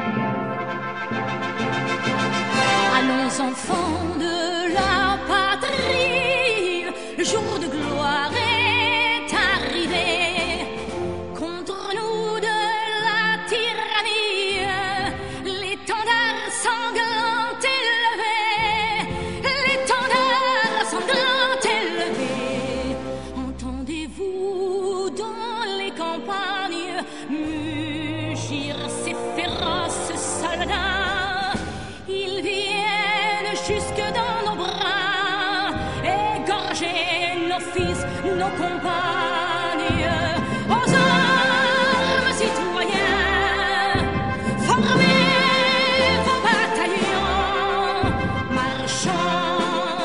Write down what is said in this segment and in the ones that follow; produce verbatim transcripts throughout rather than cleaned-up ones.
Allons enfants de la patrie, le jour de gloire est arrivé. Contre nous de la tyrannie, l'étendard sanglant élevé, l'étendard sanglant élevé. Entendez-vous dans les campagnes mugir ces féroces soldats? Ils viennent jusque dans nos bras, égorger nos fils, nos compagnes. Aux armes, citoyens, formez vos bataillons, marchons,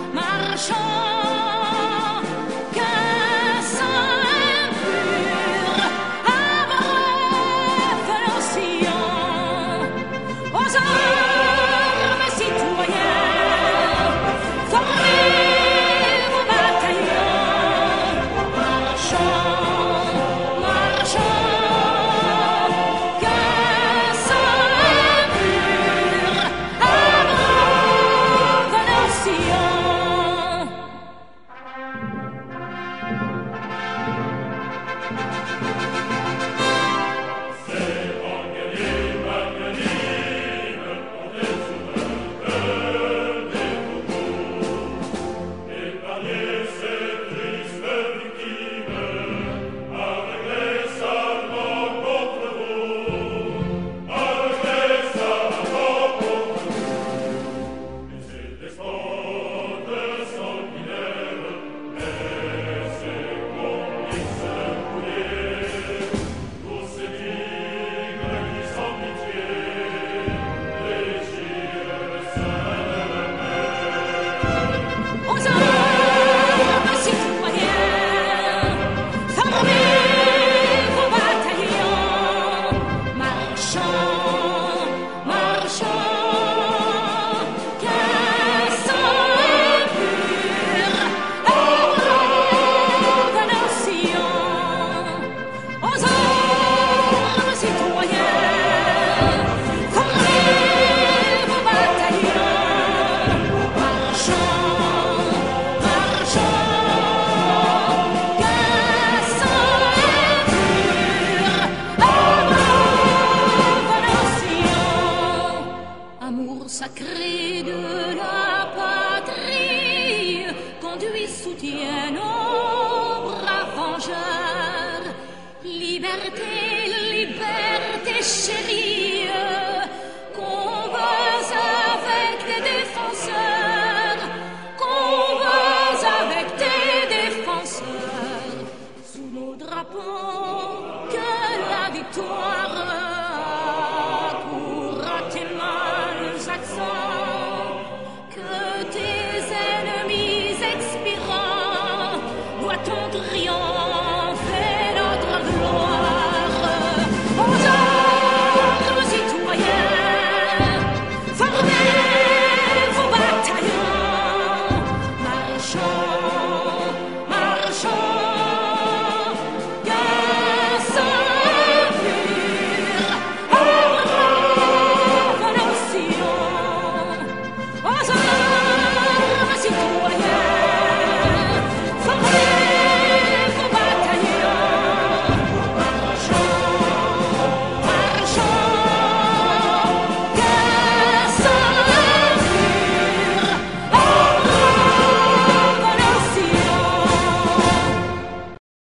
marchons, qu'un sang impur abreuve nos sillons. Aux armes, citoyens, formez vos bataillons, marchons, marchons, qu'un sang impur abreuve nos sillons. Aux armes, citoyens, formez vos bataillons, marchons, marchons, qu'un sang impur abreuve nos sillons. Aux armes, citoyens, formez vos bataillons, marchons, marchons, qu'un sang impur abreuve nos sillons. Amour sacré de la patrie, conduit, soutient nos braves vengeurs. Liberté, liberté chérie, convois avec des défenseurs, convois avec des défenseurs. Sous nos drapeaux, que la victoire